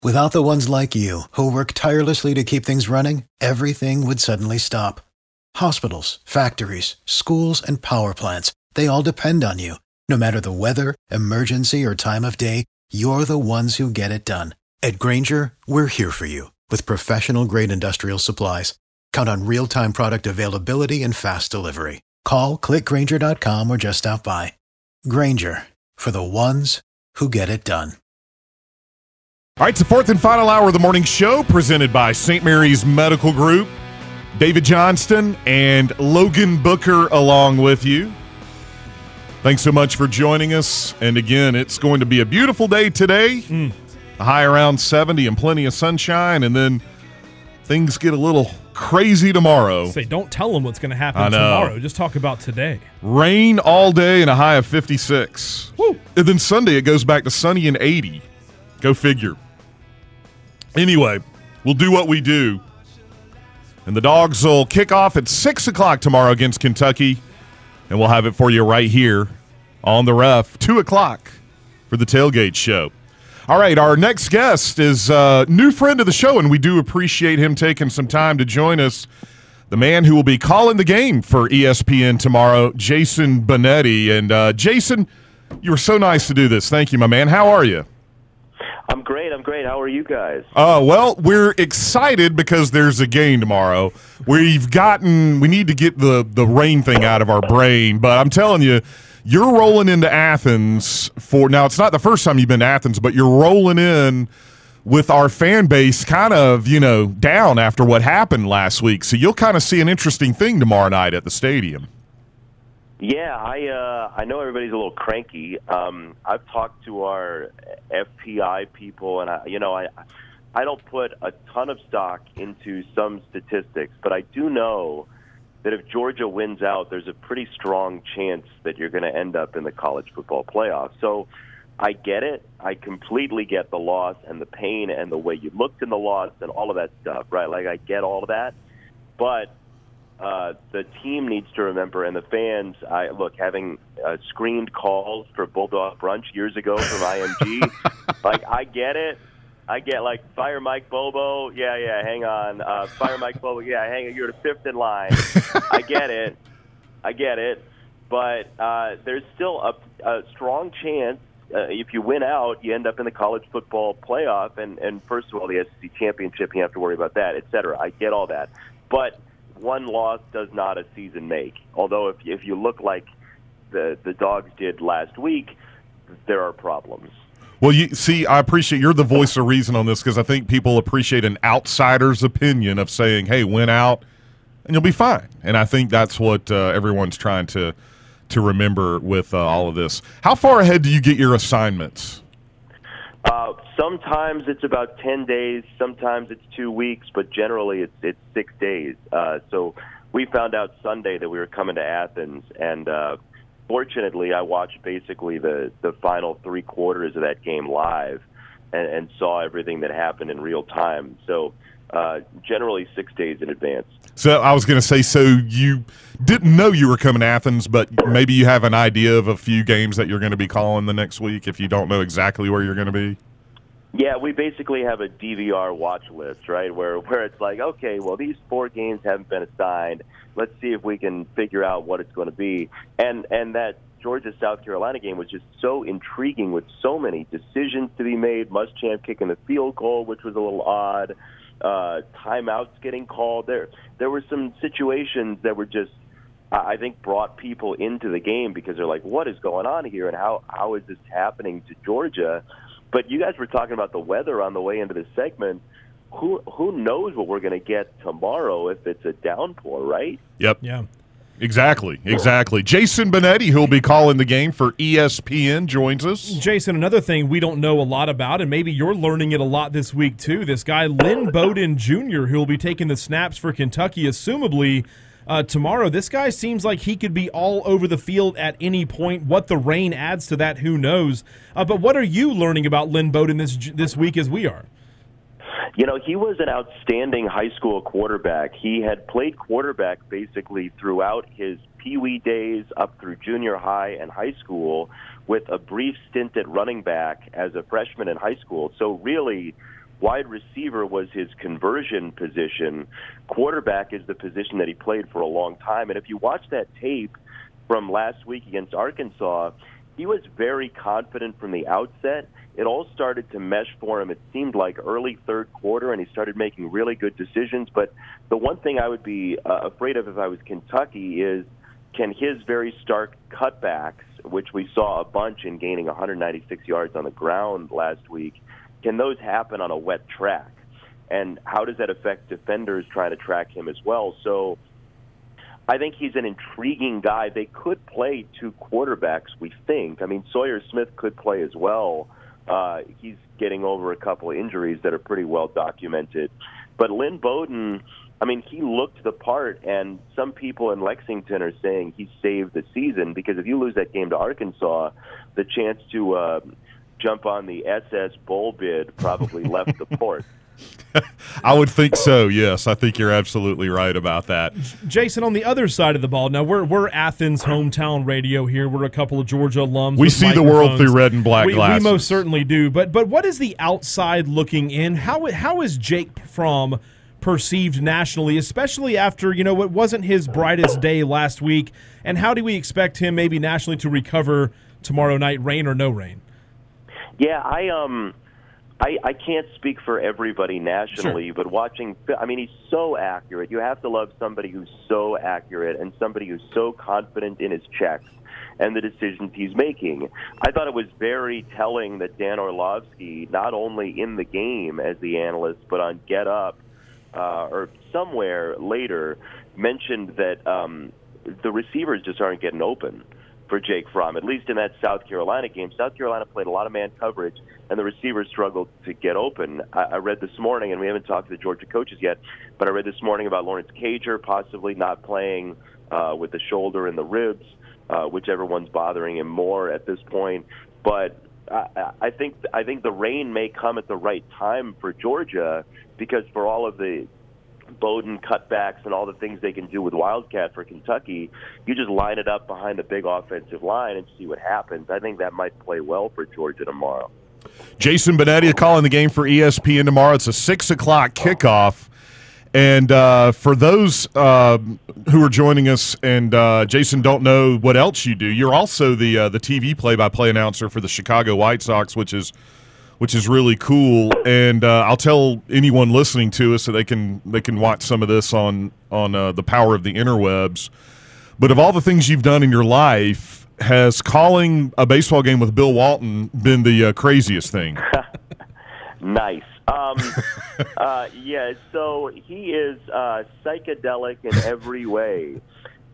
Without the ones like you, who work tirelessly to keep things running, everything would suddenly stop. Hospitals, factories, schools, and power plants, they all depend on you. No matter the weather, emergency, or time of day, you're the ones who get it done. At Grainger, we're here for you with professional-grade industrial supplies. Count on real-time product availability and fast delivery. Call, clickgrainger.com, or just stop by. Grainger, for the ones who get it done. All right, it's the fourth and final hour of the morning show presented by St. Mary's Medical Group. David Johnston and Logan Booker along with you. Thanks so much for joining us. And again, it's going to be a beautiful day today. A high around 70 and plenty of sunshine. And then things get a little crazy tomorrow. Say, don't tell them what's going to happen tomorrow. Just talk about today. Rain all day and a high of 56. Woo. And then Sunday it goes back to sunny and 80. Go figure. Anyway, we'll do what we do. And the Dogs will kick off at 6 o'clock tomorrow against Kentucky. And we'll have it for you right here on the Ref. 2 o'clock for the Tailgate Show. All right, our next guest is a new friend of the show, and we do appreciate him taking some time to join us. The man who will be calling the game for ESPN tomorrow, Jason Benetti. And Jason, you were so nice to do this. Thank you, my man. How are you? I'm great. How are you guys? Well, we're excited because there's a game tomorrow. We need to get the rain thing out of our brain, but I'm telling you, you're rolling into Athens now it's not the first time you've been to Athens, but you're rolling in with our fan base kind of, down after what happened last week. So you'll kind of see an interesting thing tomorrow night at the stadium. Yeah, I know everybody's a little cranky. I've talked to our FPI people, and I don't put a ton of stock into some statistics, but I do know that if Georgia wins out, there's a pretty strong chance that you're going to end up in the college football playoff. So I get it. I completely get the loss and the pain and the way you looked in the loss and all of that stuff, right? Like, I get all of that. But the team needs to remember, and the fans, having screened calls for Bulldog Brunch years ago from IMG, I get it. I get, fire Mike Bobo. Yeah, hang on. Fire Mike Bobo. Yeah, hang on. You're the fifth in line. I get it. But there's still a strong chance, if you win out, you end up in the college football playoff. And first of all, the SEC championship, you have to worry about that, et cetera. I get all that. But one loss does not a season make. Although if you look like the Dogs did last week, there are problems. Well, I appreciate you're the voice of reason on this, because I think people appreciate an outsider's opinion of saying, hey, win out and you'll be fine. And I think that's what everyone's trying to remember with all of this. How far ahead do you get your assignments? Sometimes it's about 10 days. Sometimes it's 2 weeks, but generally it's 6 days. So we found out Sunday that we were coming to Athens, and fortunately, I watched basically the final 3 quarters of that game live and saw everything that happened in real time. So generally 6 days in advance. So I was going to say, so you didn't know you were coming to Athens, but maybe you have an idea of a few games that you're going to be calling the next week if you don't know exactly where you're going to be? Yeah, we basically have a DVR watch list, right, where it's like, okay, well, these 4 games haven't been assigned. Let's see if we can figure out what it's going to be. And that Georgia-South Carolina game was just so intriguing with so many decisions to be made. Muschamp kicking the field goal, which was a little odd. Timeouts getting called. There were some situations that were just, I think, brought people into the game because they're like, what is going on here, and how is this happening to Georgia? But you guys were talking about the weather on the way into this segment. Who knows what we're going to get tomorrow if it's a downpour, right? Yep. Yeah. Exactly. Jason Benetti, who'll be calling the game for ESPN, joins us. Jason, another thing we don't know a lot about, and maybe you're learning it a lot this week too, this guy Lynn Bowden Jr., who will be taking the snaps for Kentucky, assumably tomorrow. This guy seems like he could be all over the field at any point. What the rain adds to that, who knows? But what are you learning about Lynn Bowden this week as we are? He was an outstanding high school quarterback. He had played quarterback basically throughout his Pee-wee days up through junior high and high school, with a brief stint at running back as a freshman in high school. So really, Wide receiver was his conversion position. Quarterback is the position that he played for a long time. And if you watch that tape from last week against Arkansas, he was very confident from the outset. It all started to mesh for him, it seemed like, early third quarter, and he started making really good decisions. But the one thing I would be afraid of if I was Kentucky is, can his very stark cutbacks, which we saw a bunch in gaining 196 yards on the ground last week, can those happen on a wet track? And how does that affect defenders trying to track him as well? So I think he's an intriguing guy. They could play two quarterbacks, we think. I mean, Sawyer Smith could play as well. He's getting over a couple of injuries that are pretty well documented. But Lynn Bowden, I mean, he looked the part, and some people in Lexington are saying he saved the season, because if you lose that game to Arkansas, the chance to jump on the SS bowl bid probably left the port. I would think so, yes. I think you're absolutely right about that. Jason, on the other side of the ball, now we're Athens hometown radio here. We're a couple of Georgia alums. We see the world through red and black glasses. We most certainly do. But what is the outside looking in? How is Jake Fromm perceived nationally, especially after, what wasn't his brightest day last week? And how do we expect him maybe nationally to recover tomorrow night, rain or no rain? Yeah, I can't speak for everybody nationally, Sure. but watching, I mean, he's so accurate. You have to love somebody who's so accurate and somebody who's so confident in his checks and the decisions he's making. I thought it was very telling that Dan Orlovsky, not only in the game as the analyst, but on Get Up or somewhere later, mentioned that the receivers just aren't getting open for Jake Fromm, at least in that South Carolina game. South Carolina played a lot of man coverage, and the receivers struggled to get open. I read this morning, and we haven't talked to the Georgia coaches yet, but I read this morning about Lawrence Cager possibly not playing with the shoulder and the ribs, whichever one's bothering him more at this point. But I think the rain may come at the right time for Georgia, because for all of the Bowden cutbacks and all the things they can do with Wildcat for Kentucky, you just line it up behind a big offensive line and see what happens. I think that might play well for Georgia tomorrow. Jason Benetti calling the game for ESPN tomorrow. It's a 6 o'clock kickoff. And for those who are joining us and, Jason, don't know what else you do, you're also the TV play-by-play announcer for the Chicago White Sox, which is really cool. And I'll tell anyone listening to us so they can watch some of this on the power of the interwebs. But of all the things you've done in your life, has calling a baseball game with Bill Walton been the craziest thing? Nice. Yeah, so he is psychedelic in every way.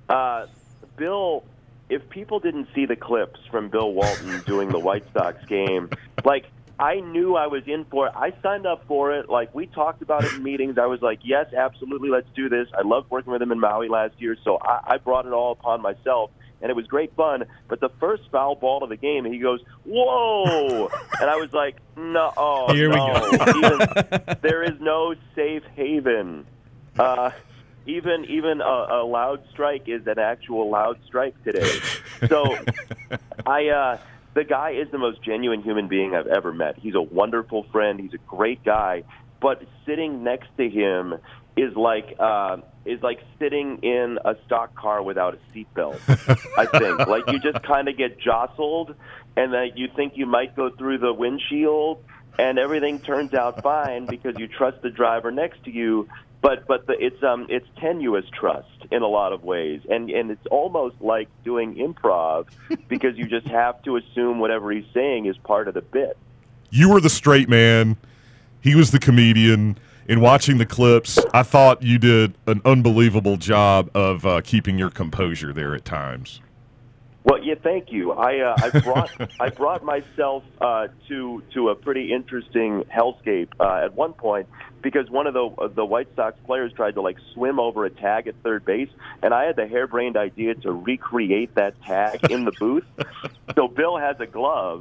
Bill, if people didn't see the clips from Bill Walton doing the White Sox game, I knew I was in for it. I signed up for it. We talked about it in meetings. I was like, yes, absolutely, let's do this. I loved working with him in Maui last year, so I brought it all upon myself, and it was great fun. But the first foul ball of the game, he goes, whoa! And I was like, no. Here we go. There is no safe haven. Even a loud strike is an actual loud strike today. So the guy is the most genuine human being I've ever met. He's a wonderful friend. He's a great guy. But sitting next to him is like sitting in a stock car without a seatbelt, I think. You just kind of get jostled, and then you think you might go through the windshield, and everything turns out fine because you trust the driver next to you. But it's tenuous trust in a lot of ways, and it's almost like doing improv because you just have to assume whatever he's saying is part of the bit. You were the straight man. He was the comedian. In watching the clips, I thought you did an unbelievable job of keeping your composure there at times. Well, yeah, thank you. I brought myself to a pretty interesting hellscape at one point, because one of the White Sox players tried to swim over a tag at third base, and I had the harebrained idea to recreate that tag in the booth. So Bill has a glove,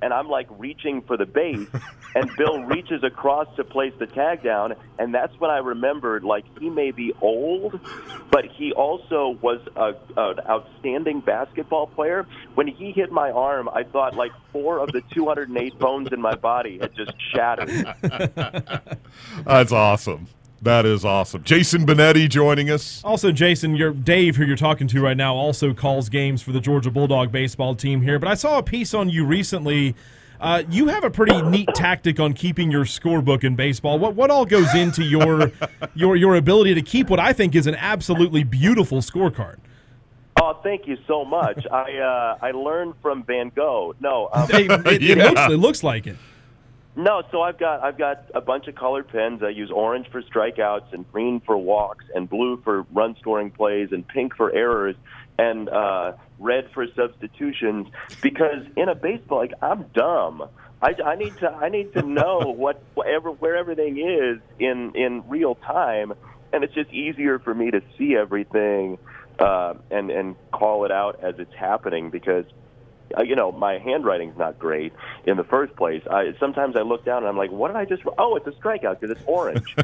and I'm like reaching for the base, and Bill reaches across to place the tag down, and that's when I remembered, like, he may be old, but he also was an outstanding basketball player. When he hit my arm, I thought like 4 of the 208 bones in my body had just shattered. That's awesome. That is awesome. Jason Benetti joining us. Also, Jason, Dave, who you're talking to right now, also calls games for the Georgia Bulldog baseball team here. But I saw a piece on you recently. You have a pretty neat tactic on keeping your scorebook in baseball. What all goes into your ability to keep what I think is an absolutely beautiful scorecard? Oh, thank you so much. I learned from Van Gogh. No, it looks like it. No, so I've got a bunch of colored pens. I use orange for strikeouts and green for walks and blue for run-scoring plays and pink for errors and red for substitutions. Because in a baseball, like, I'm dumb. I need to know where everything is in real time, and it's just easier for me to see everything and call it out as it's happening because. My handwriting's not great in the first place. Sometimes I look down and I'm like, what did I just? Oh, it's a strikeout because it's orange.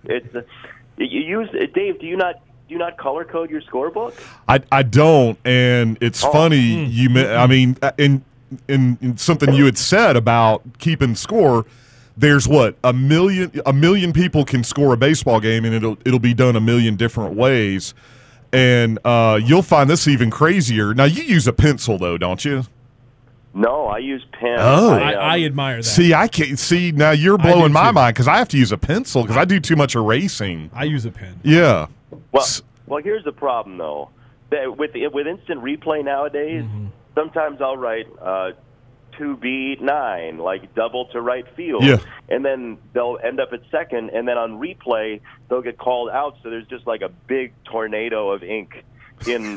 Dave, do you not color code your scorebook? I don't, and it's funny. In something you had said about keeping score. There's a million people can score a baseball game, and it'll be done a million different ways. And you'll find this even crazier. Now, you use a pencil, though, don't you? No, I use pen. Oh. I admire that. See, I can't see. Now, you're blowing my mind because I have to use a pencil because I do too much erasing. I use a pen. Yeah. Well, here's the problem, though. With instant replay nowadays, sometimes I'll write 2B9, like double to right field. Yeah. And then they'll end up at second, and then on replay, they'll get called out, so there's just like a big tornado of ink and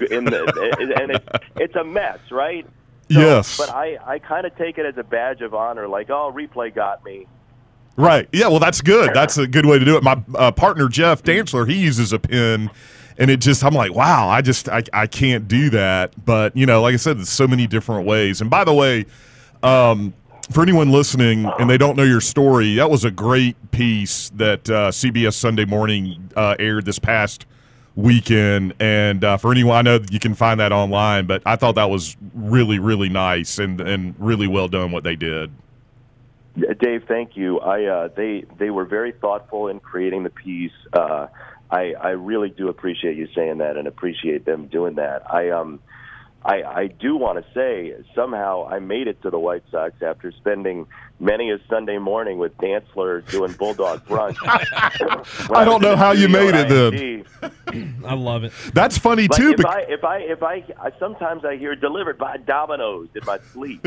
it's a mess, right? So, yes. But I kind of take it as a badge of honor, like, oh, replay got me. Right. Yeah, well, that's good. That's a good way to do it. My partner, Jeff Dantzler, he uses a pen. And I'm like, wow, I can't do that. But, like I said, there's so many different ways. And by the way, for anyone listening and they don't know your story, that was a great piece that CBS Sunday Morning aired this past weekend. And for anyone, I know that you can find that online, but I thought that was really, really nice and really well done what they did. Dave, thank you. They were very thoughtful in creating the piece. I really do appreciate you saying that and appreciate them doing that. I do want to say somehow I made it to the White Sox after spending many a Sunday morning with Dantzler doing Bulldog brunch. I don't know how you made it then. I love it. That's funny but too. If I sometimes I hear delivered by Domino's in my sleep.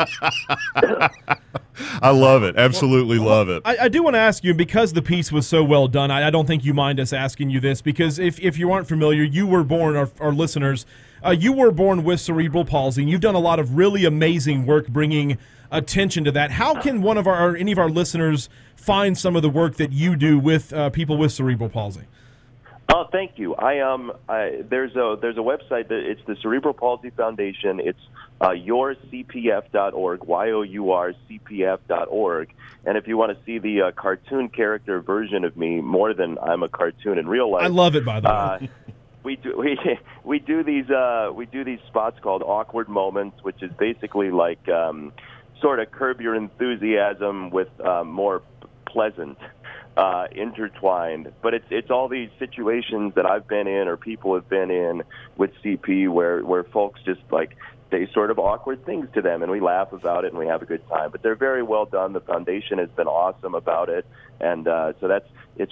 I love it. Absolutely love it. I do want to ask you, because the piece was so well done, I don't think you mind us asking you this, because if you aren't familiar, you were born, our listeners, you were born with cerebral palsy, and you've done a lot of really amazing work bringing attention to that. How can any of our listeners find some of the work that you do with people with cerebral palsy? Oh, thank you. There's a website that it's the Cerebral Palsy Foundation. It's yourcpf.org, yourcpf.org. And if you want to see the cartoon character version of me, more than I'm a cartoon in real life, I love it. By the way, we do these spots called Awkward Moments, which is basically like sort of Curb Your Enthusiasm with more pleasant. Intertwined, but it's all these situations that I've been in or people have been in with CP where folks just like say sort of awkward things to them, and we laugh about it and we have a good time. But they're very well done. The foundation has been awesome about it, and so it's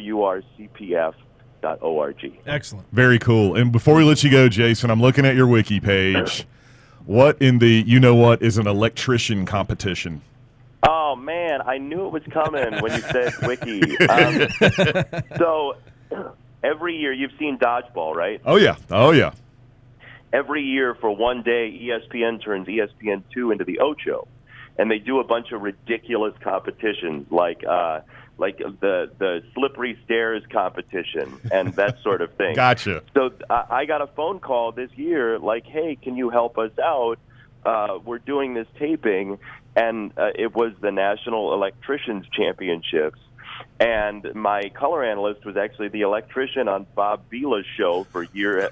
yourcpf.org. Excellent, very cool. And before we let you go, Jason, I'm looking at your wiki page. What in the is an electrician competition? Oh, man, I knew it was coming when you said wiki. So every year, you've seen Dodgeball, right? Oh, yeah. Every year for one day, ESPN turns ESPN2 into the Ocho, and they do a bunch of ridiculous competitions like the slippery stairs competition and that sort of thing. Gotcha. So I got a phone call this year like, hey, can you help us out? were doing this taping, and it was the National Electricians Championships. And my color analyst was actually the electrician on Bob Vila's show for years.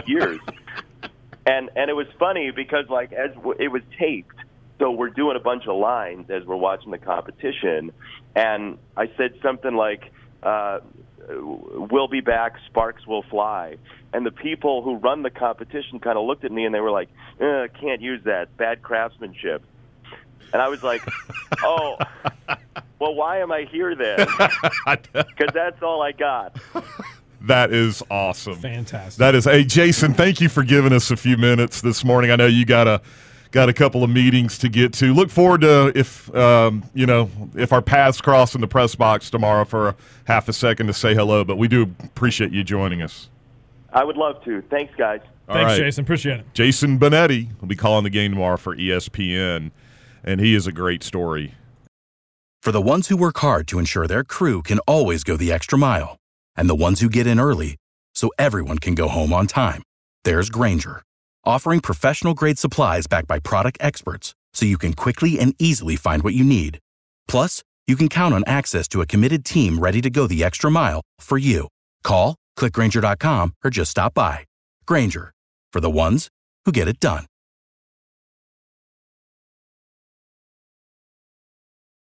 And it was funny because, like, as it was taped, so we're doing a bunch of lines as we're watching the competition, and I said something like, "We'll be back, sparks will fly." And the people who run the competition kind of looked at me and they were like, "Can't use that, bad craftsmanship." And I was like, "Oh, well, why am I here then?" Because that's all I got. That is awesome. Fantastic. That is. Hey, Jason, thank you for giving us a few minutes this morning. I know you got a couple of meetings to get to. Look forward to if our paths cross in the press box tomorrow for a half a second to say hello. But we do appreciate you joining us. I would love to. Thanks, guys. Thanks, right. Jason. Appreciate it. Jason Benetti will be calling the game tomorrow for ESPN, and he is a great story. For the ones who work hard to ensure their crew can always go the extra mile, and the ones who get in early so everyone can go home on time, there's Grainger, offering professional-grade supplies backed by product experts so you can quickly and easily find what you need. Plus, you can count on access to a committed team ready to go the extra mile for you. Call, click Grainger.com, or just stop by. Grainger, for the ones who get it done.